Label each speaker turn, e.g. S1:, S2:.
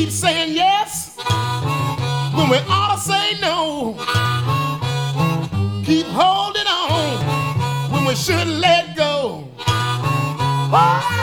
S1: keep saying yes when we ought to say no. Keep holding on when we should let go. Oh,